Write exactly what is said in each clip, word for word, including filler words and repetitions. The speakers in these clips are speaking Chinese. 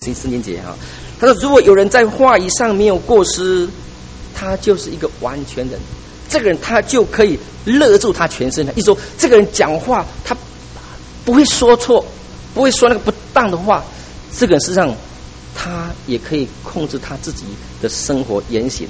圣经节哈。他说，如果有人在话语上没有过失，他就是一个完全人。这个人他就可以勒住他全身的。意思说，这个人讲话他不会说错，不会说那个不当的话。这个人事实上他也可以控制他自己的生活言行。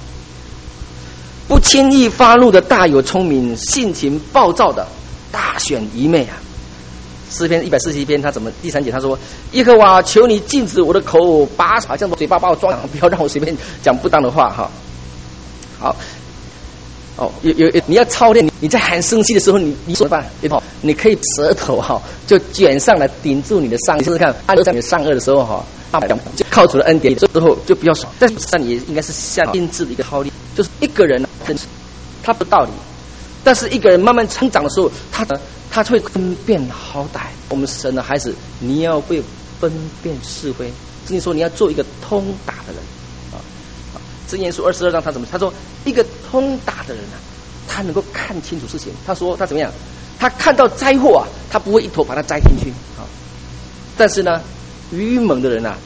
不轻易发怒的大有聪明，性情暴躁的大选愚昧啊。诗篇一百四十一篇，他怎么第三节他说：耶和华，求你禁止我的口，把好像嘴巴把我装养，不要让我随便讲不当的话哈。好。哦，有有你要操练，你在很生气的时候，你你怎么办？你可以舌头哈就卷上来顶住你的上，试试看，按在你的上颚的时候哈，就靠主的恩典之后就比较爽。但是那你也应该是像心智的一个操练，就是一个人他不道理，但是一个人慢慢成长的时候，他他会分辨好歹。我们神的孩子，你要会分辨是非。圣经说你要做一个通达的人。箴言书二十二章他怎么？他说一个通达的人啊，他能够看清楚事情。他说他怎么样？他看到灾祸啊，他不会一头把它栽进去啊。但是呢，愚蒙的人啊，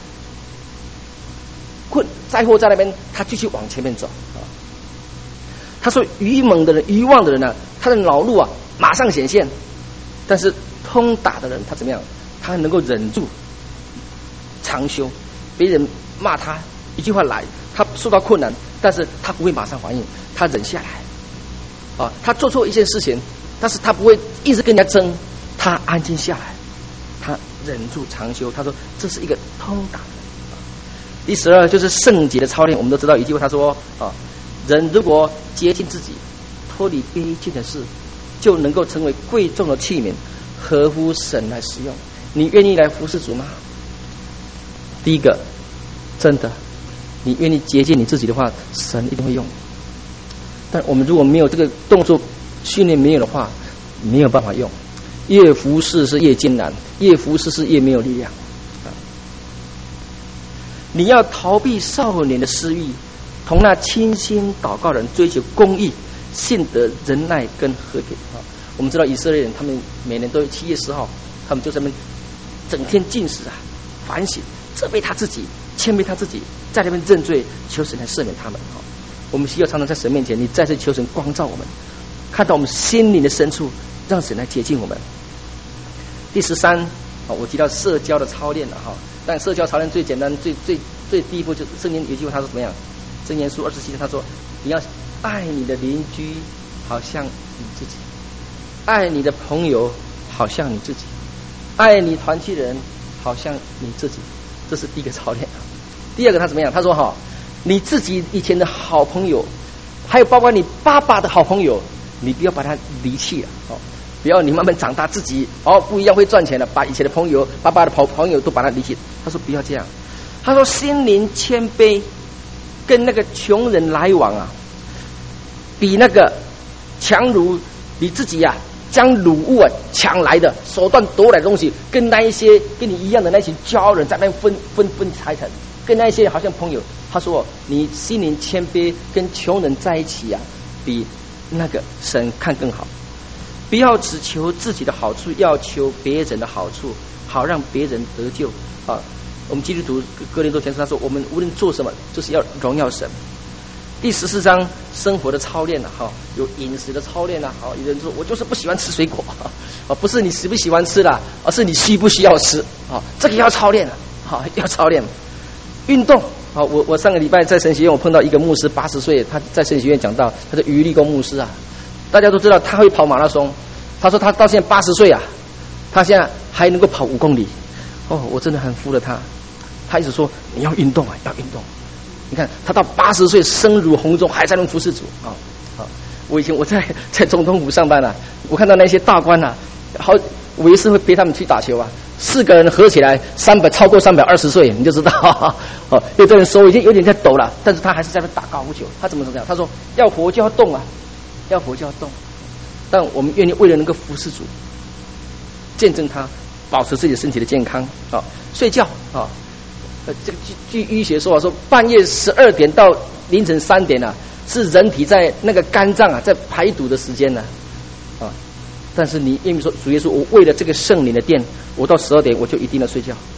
困灾祸在那边，他继续往前面走啊。他说愚蒙的人、愚妄的人啊，他的恼怒啊马上显现。但是通达的人，他怎么样？他能够忍住，长修。别人骂他一句话来。他受到困难，但是他不会马上反应，他忍下来啊。他做错一件事情，但是他不会一直跟人家争，他安静下来，他忍住长修。他说这是一个通达的。第十二就是圣洁的操练。我们都知道一句话，他说啊，人如果洁净自己，脱离卑贱的事，就能够成为贵重的器皿，合乎神来使用。你愿意来服侍主吗？第一个，真的。你愿意洁净你自己的话，神一定会用。但我们如果没有这个动作训练没有的话，没有办法用。越服侍是越艰难，越服侍是越没有力量。你要逃避少年的私欲，同那清心祷告人追求公义、信德、仁爱跟和平。我们知道以色列人，他们每年都有七月十号，他们就在那边整天禁食啊，反省、责备他自己。谦卑他自己，在那边认罪，求神来赦免他们。我们需要常常在神面前，你再次求神光照我们，看到我们心灵的深处，让神来接近我们。第十三，我提到社交的操练了哈，但社交操练最简单、最最最第一步就是圣经有句话，他说怎么样？箴言书二十七章他说，你要爱你的邻居，好像你自己；爱你的朋友，好像你自己；爱你团契人，好像你自己。这是第一个操练。第二个他怎么样？他说哈，你自己以前的好朋友，还有包括你爸爸的好朋友，你不要把他离弃了哦，不要你慢慢长大自己哦不一样会赚钱了，把以前的朋友、爸爸的好朋友都把他离弃。他说不要这样。他说心灵谦卑，跟那个穷人来往啊，比那个强如你自己呀、啊。将掳物啊抢来的手段夺来的东西，跟那一些跟你一样的那群骄傲人在那分分分财产，跟那一些好像朋友。他说你心灵谦卑，跟穷人在一起啊，比那个神看更好。不要只求自己的好处，要求别人的好处，好让别人得救啊。我们基督徒哥林多前书他说，我们无论做什么，就是要荣耀神。第十四章生活的操练了哈，有饮食的操练了。好，有人说我就是不喜欢吃水果啊，不是你喜不喜欢吃啦，而是你需不需要吃啊？这个要操练了，好，要操练。运动啊，我我上个礼拜在神学院，我碰到一个牧师，八十岁，他在神学院讲到，他是余立功牧师啊，大家都知道他会跑马拉松，他说他到现在八十岁啊，他现在还能够跑五公里。哦，我真的很服了他，他一直说你要运动啊，要运动。你看他到八十岁声如洪钟，还在能服侍主啊！啊，我以前我在在总统府上班啊，我看到那些大官啊，好，我也是会陪他们去打球啊。四个人合起来，三百超过三百二十岁，你就知道哦。有的人手已经有点在抖了，但是他还是在那打高尔夫球。他怎么怎么样？他说要活就要动啊，要活就要动。但我们愿意为了能够服侍主，见证他，保持自己的身体的健康啊，睡觉啊。呃，这个据据医学说啊，说半夜十二点到凌晨三点啊，是人体在那个肝脏啊在排毒的时间呢、啊，啊，但是你愿意说主耶稣，我为了这个圣灵的殿，我到十二点我就一定要睡觉，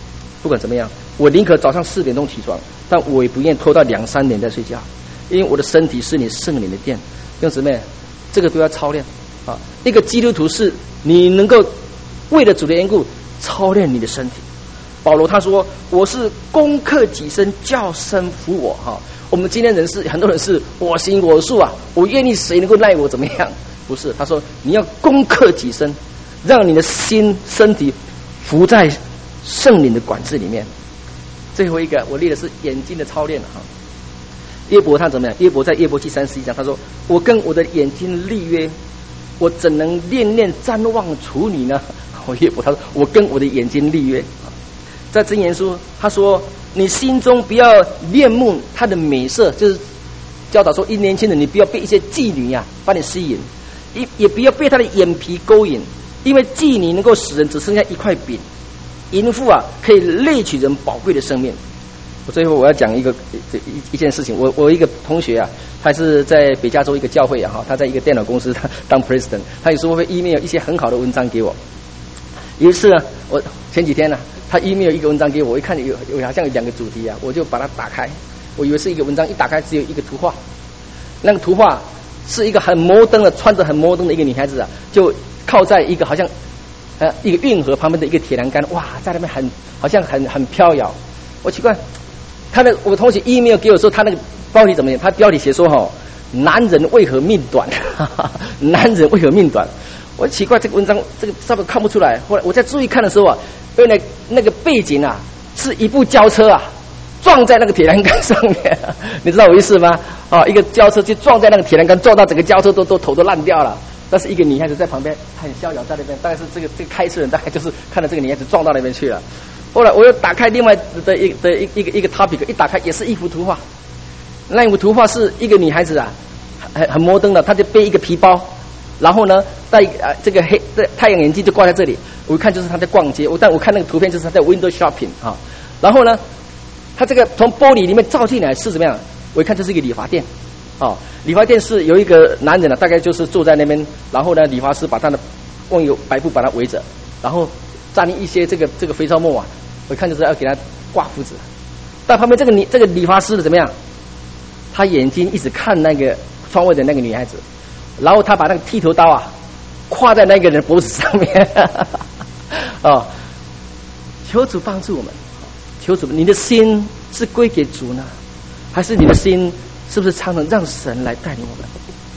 不管怎么样，我宁可早上四点钟起床，但我也不愿意拖到两三点再睡觉，因为我的身体是你圣灵的殿。弟兄姊妹，这个都要操练啊！一个基督徒是你能够为了主的缘故操练你的身体。保罗他说：“我是攻克己身，叫身服我。”哈，我们今天人是很多人是我行我素啊，我愿意谁能够奈我怎么样？不是，他说你要攻克己身，让你的心身体服在圣灵的管制里面。最后一个我列的是眼睛的操练哈。约伯他怎么样？约伯在约伯记三十一章他说：“我跟我的眼睛立约，我怎能念念瞻望处女呢？”我约伯他说：“我跟我的眼睛立约。”在箴言书他说：“你心中不要恋慕她的美色，就是教导说，一年轻人你不要被一些妓女呀、啊、把你吸引，也也不要被她的眼皮勾引，因为妓女能够使人只剩下一块饼，淫妇啊可以猎取人宝贵的生命。”我最后我要讲一个一一件事情，我我一个同学啊，他是在北加州一个教会啊，哈，他在一个电脑公司他当 president， 他有时候会 email 一些很好的文章给我。有一次呢，我前几天呢、啊，他 email 一个文章给我，我一看有有好像有两个主题啊，我就把它打开，我以为是一个文章，一打开只有一个图画，那个图画是一个很摩登的，穿着很摩登的一个女孩子啊，就靠在一个好像呃一个运河旁边的一个铁栏杆，哇，在那边很好像很很飘摇。我奇怪。他的我同学 email 给我说，他那个标题怎么样？他标题写说哈，男人为何命短？男人为何命短？我奇怪这个文章这个上面看不出来。后来我在注意看的时候啊，原来那个背景啊是一部轿车啊撞在那个铁栏杆上面，你知道我意思吗？啊，一个轿车就撞在那个铁栏杆，撞到整个轿车都都头都烂掉了。但是一个女孩子在旁边很逍遥在那边，大概是这个这个开车人大概就是看到这个女孩子撞到那边去了。后来我又打开另外的一的一一个一个 topic， 一打开也是一幅图画。那一幅图画是一个女孩子啊，很很摩登的，她就背一个皮包，然后呢戴呃这个黑的太阳眼镜就挂在这里。我一看就是她在逛街，我但我看那个图片就是她在 window shopping 啊。然后呢，她这个从玻璃里面照进来是怎么样？我一看这是一个理发店。哦，理发店是有一个男人啊，大概就是坐在那边，然后呢，理发师把他的用一个白布把他围着，然后沾一些这个这个肥皂沫啊。我一看就是要给他挂胡子，但旁边这个你这个理发师的怎么样？他眼睛一直看那个窗外的那个女孩子，然后他把那个剃头刀啊挎在那个人脖子上面。哦，求主帮助我们，求主，你的心是归给主呢，还是你的心是不是常常让神来带领我们？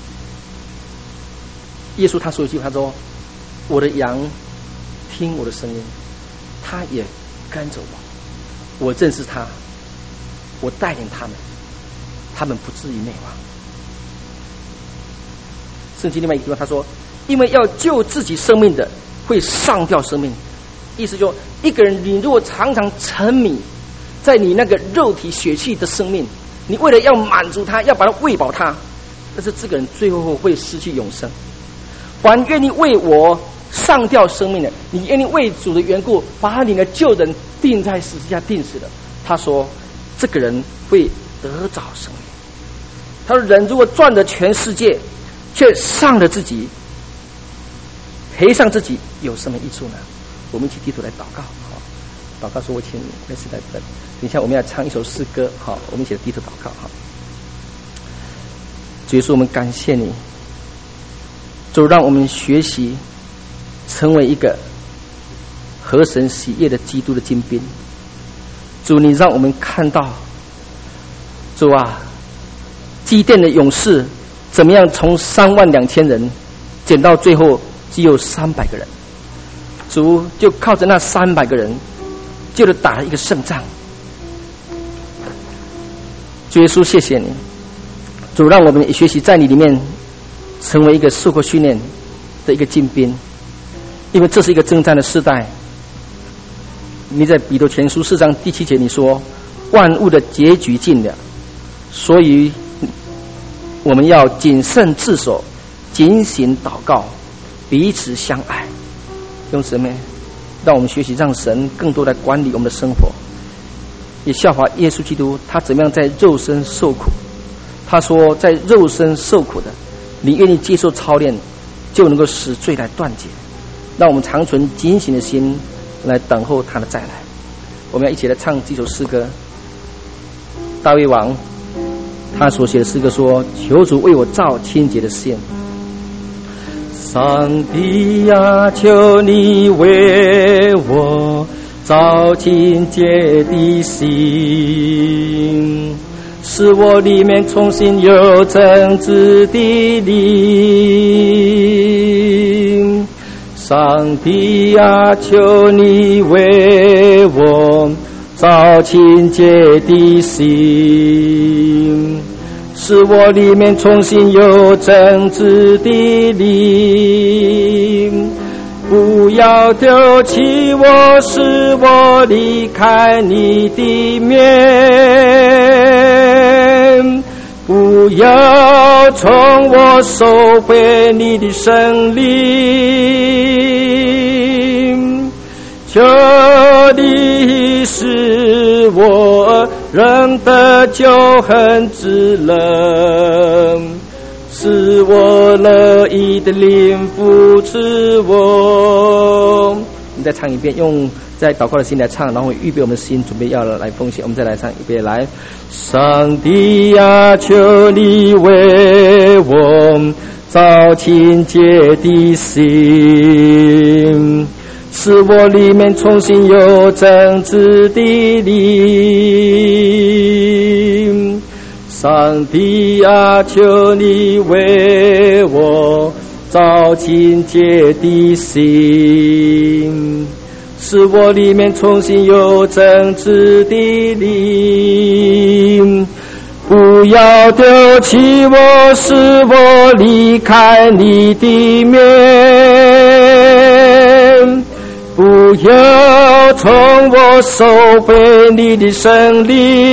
耶稣他说一句，他说：“我的羊听我的声音，他也跟着我，我认识他，我带领他们，他们不至于灭亡。”圣经另外一个地方他说：“因为要救自己生命的，会上吊生命。”意思就一个人，你如果常常沉迷在你那个肉体血气的生命，你为了要满足他，要把他喂饱他，但是这个人最后会失去永生。凡愿意为我上吊生命的，你愿意为主的缘故把你的旧人钉在十字架钉死的，他说这个人会得着生命。他说人如果赚得全世界，却伤了自己，赔上自己，有什么益处呢？我们一起低头来祷告。好，祷告说：“我请你在时代等一下，我们要唱一首诗歌。”好，我们一起来低头祷告。好，主耶稣，我们感谢你，主让我们学习成为一个合神喜悦的基督的精兵。主，你让我们看到，主啊，基甸的勇士怎么样从三万两千人减到最后只有三百个人，主就靠着那三百个人，就能打了一个胜仗。主耶稣，谢谢你，主让我们学习在你里面成为一个受过训练的一个精兵，因为这是一个征战的时代。你在彼得前书四章第七节你说，万物的结局近了，所以我们要谨慎自守，警醒祷告，彼此相爱。用什么？让我们学习让神更多来管理我们的生活，也效法耶稣基督，他怎么样在肉身受苦。他说在肉身受苦的，你愿意接受操练，就能够使罪来断绝。让我们常存警醒的心来等候他的再来。我我们要一起来唱这首诗歌。大卫王他所写的诗歌说：求主为我造清洁的心。上帝呀，求你为我造清洁的心，使我里面重新有正直的灵。上帝呀，求你为我造清洁的心，使我里面重新有正直的灵。不要丢弃我，使我离开你的面，不要从我收回你的圣灵。求你使我仍得救恩之能，使我乐意的灵扶持我。我们再唱一遍，用在祷告的心来唱，然后预备我们的心，准备要来奉献。我们再来唱一遍，来。上帝呀，求你为我造清洁的心，使我里面重新有正直的灵。上帝啊，求你为我造清洁的心，使我里面重新有正直的灵。不要丢弃我，使我离开你的面，不要从我收回你的圣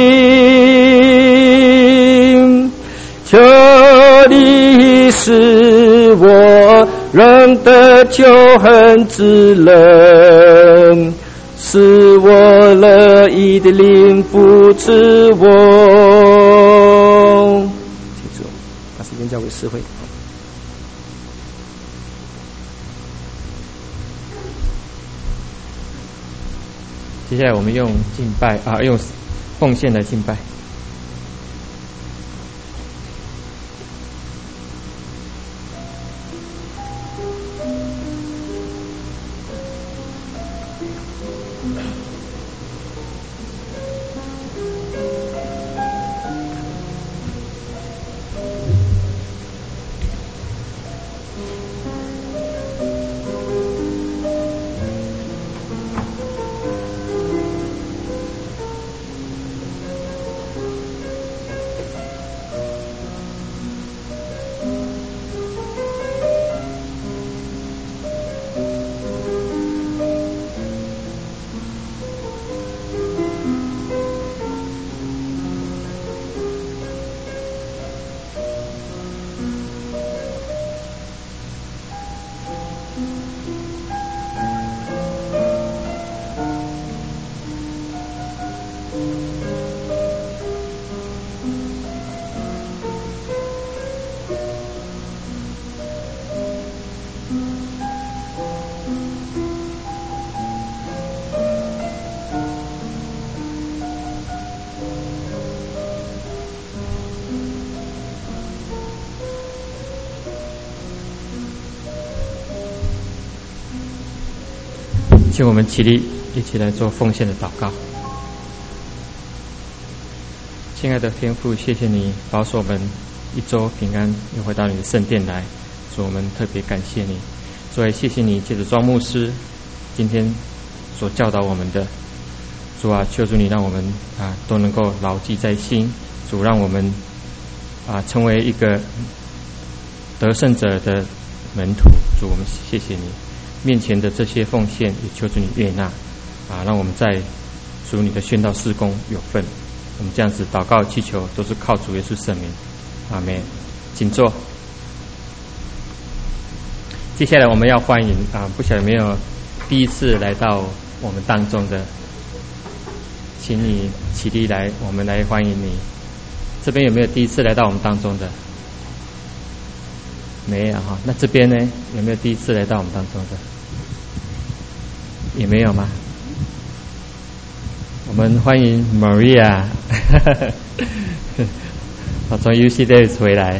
灵。求你使我仍得救恩之能，使我乐意的灵扶持我。记住，把时间交给诗会。 接下来我们用敬拜啊，用奉献来敬拜。请我们起立，一起来做奉献的祷告。亲爱的天父，谢谢你保守我们一周平安，又回到你的圣殿来，主，我们特别感谢你。主，也谢谢你借着庄牧师今天所教导我们的，主啊，求主你让我们啊都能够牢记在心。主，让我们啊成为一个得胜者的门徒。主，我们谢谢你面前的这些奉献，也求主你悦纳啊，让我们在主你的宣道事工有份。我们这样子祷告祈求，都是靠主耶稣圣名，阿们。请坐。接下来我们要欢迎啊，不晓得有没有第一次来到我们当中的，请你起立来，我们来欢迎你。这边有没有第一次来到我们当中的？没有哈。那这边呢，有没有第一次来到我们当中的？也没有吗？ 我们欢迎 Maria， 我从 U C Davis 回来。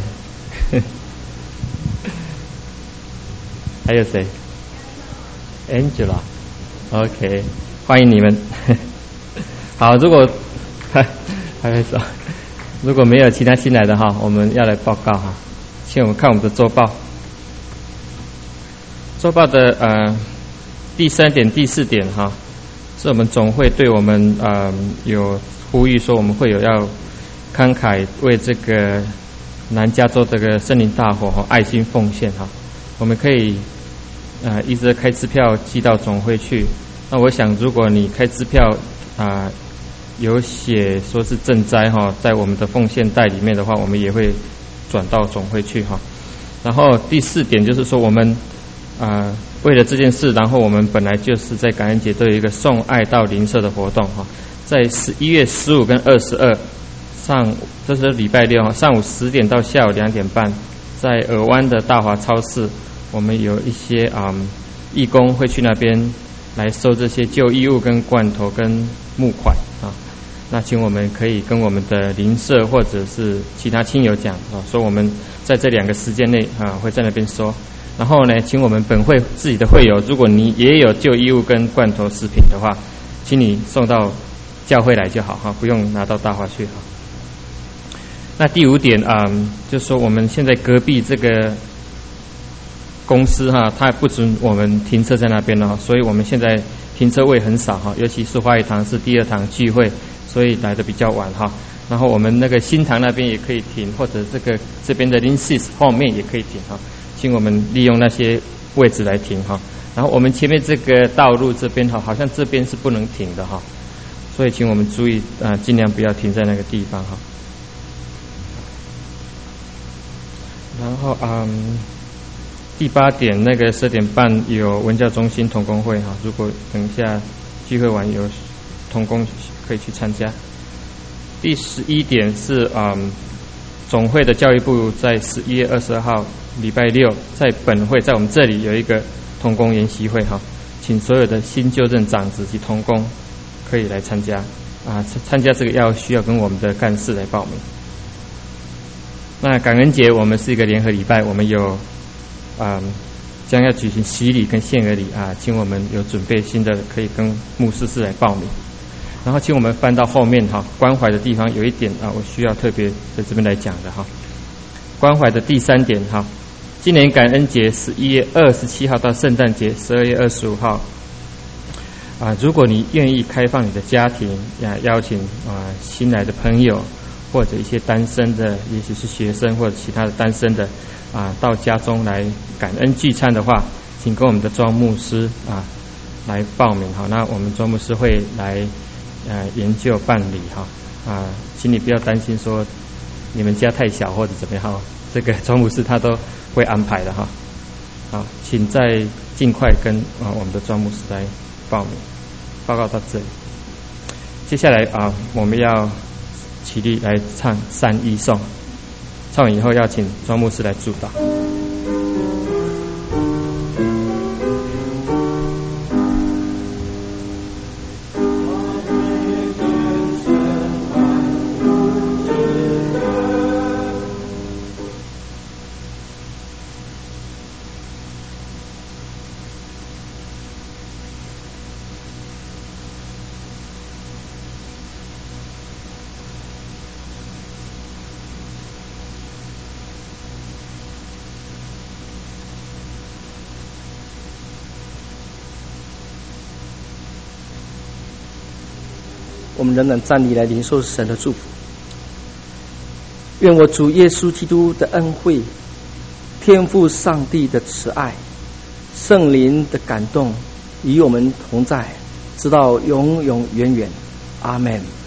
还有谁 ？Angela，OK， 欢迎你们。好，如果还没说，如果没有其他新来的哈，我们要来报告哈。请我们看我们的周报。周报的呃第三点、第四点哈。是我们总会对我们呃有呼吁说，我们会有要慷慨为这个南加州这个森林大火哈爱心奉献哈。我们可以呃一直开支票寄到总会去。那我想，如果你开支票啊、呃、有写说是赈灾哈，在我们的奉献袋里面的话，我们也会转到总会去哈。然后第四点就是说，我们啊、呃，为了这件事，然后我们本来就是在感恩节都有一个送爱到邻舍的活动哈，在十一月十五跟二十二上午，这是礼拜六哈，上午十点到下午两点半，在尔湾的大华超市，我们有一些啊、嗯、义工会去那边来收这些旧衣物跟罐头跟募款啊。那请我们可以跟我们的邻舍或者是其他亲友讲啊，说我们在这两个时间内啊会在那边收。然后呢，请我们本会自己的会友，如果你也有旧衣物跟罐头食品的话，请你送到教会来就好哈，不用拿到大华去哈。那第五点啊、嗯，就是说我们现在隔壁这个公司哈，它不准我们停车在那边了，所以我们现在停车位很少哈，尤其是花语堂是第二堂聚会，所以来的比较晚哈。然后我们那个新堂那边也可以停，或者这个这边的 Lindsys 后面也可以停哈。请我们利用那些位置来停哈，然后我们前面这个道路这边哈，好像这边是不能停的哈，所以请我们注意啊、呃，尽量不要停在那个地方哈。然后嗯，第八点那个十点半有文教中心同工会哈，如果等一下聚会完有同工可以去参加。第十一点是嗯。总会的教育部在十一月二十二号礼拜六在本会，在我们这里有一个同工研习会哈，请所有的新就任长子及同工可以来参加啊，参加这个要需要跟我们的干事来报名。那感恩节我们是一个联合礼拜，我们有啊将要举行洗礼跟献额礼啊，请我们有准备新的可以跟牧师室来报名。然后请我们翻到后面哈，关怀的地方有一点啊，我需要特别在这边来讲的哈。关怀的第三点哈，今年感恩节十一月二十七号到圣诞节十二月二十五号啊，如果你愿意开放你的家庭呀，邀请啊新来的朋友或者一些单身的，也许是学生或者其他的单身的啊，到家中来感恩聚餐的话，请跟我们的庄牧师啊来报名哈。那我们庄牧师会来。呃，研究办理哈啊，请你不要担心说你们家太小或者怎么样哈，这个庄牧师他都会安排的哈。好，请再尽快跟啊我们的庄牧师来报名。报告到这里，接下来啊，我们要起立来唱三一颂，唱完以后要请庄牧师来祝祷。 我们仍然站立来领受神的祝福。愿我主耶稣基督的恩惠、天父上帝的慈爱、圣灵的感动与我们同在，直到永永远远。阿们。